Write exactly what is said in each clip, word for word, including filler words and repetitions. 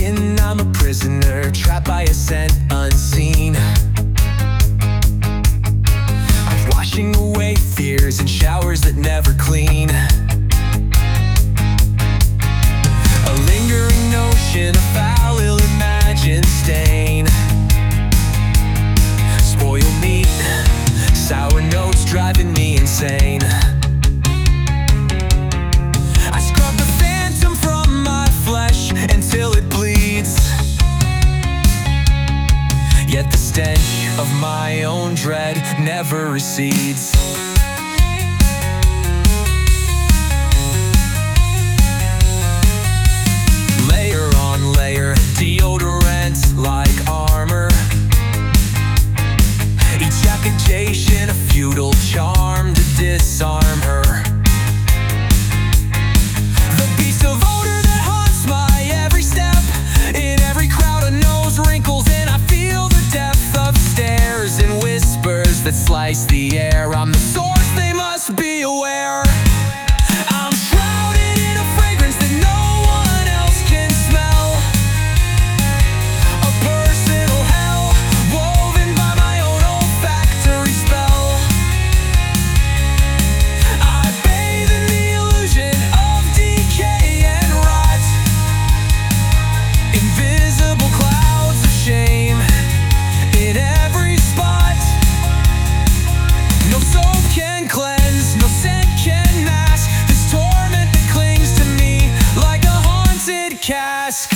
thinking I'm a prisoner, trapped by a scent unseen. I'm washing away fears in showers that never clean. A lingering notion, a foul, ill-imagined stain. Spoiled meat, sour notes driving me insane. I scrub the phantom from my flesh until it bleeds. Yet the stench of my own dread never recedes. Layer on layer, deodorant like armor. Each accusation a futile charm to disarm her. The beast of odor that haunts my every step. In every crowd of nose wrinkles, and I feel the depth of stares and whispers that slice the air. I'm the source, they must be aware. I'm shrouded in a fragrance that no one else can smell. A personal hell woven by my own olfactory spell. I bathe in the illusion of decay and rot. Invisible clouds of shame in every spot. No soap can cleanse, no scent can mask this torment that clings to me like a haunted cask.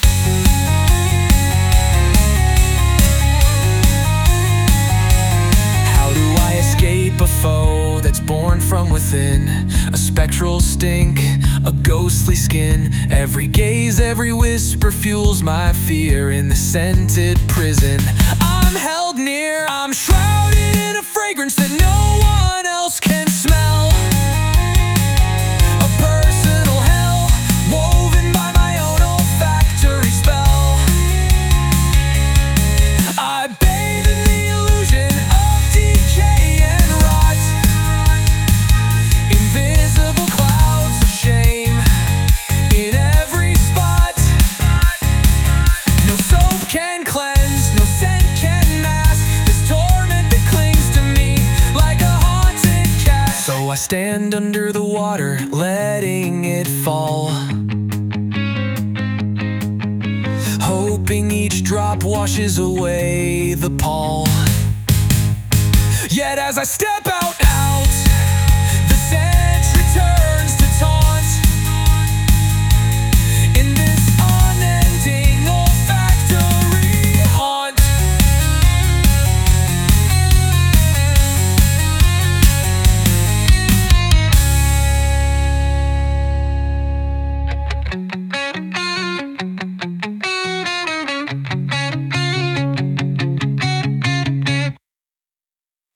How do I escape a foe that's born from within? A spectral stink, a ghostly skin. Every gaze, every whisper fuels my fear in the scented prison. I'm held near, I'm shrouded in a fragrance that no one else can smell. A personal hell woven by my own olfactory spell. I bathe in the illusion of decay and rot. Invisible clouds of shame in every spot. No soap can cleanse, no scent can mask this torment that clings to me like a haunted cat. So I stand under the water, letting it fall, hoping each drop washes away the pall. Yet as I step out now,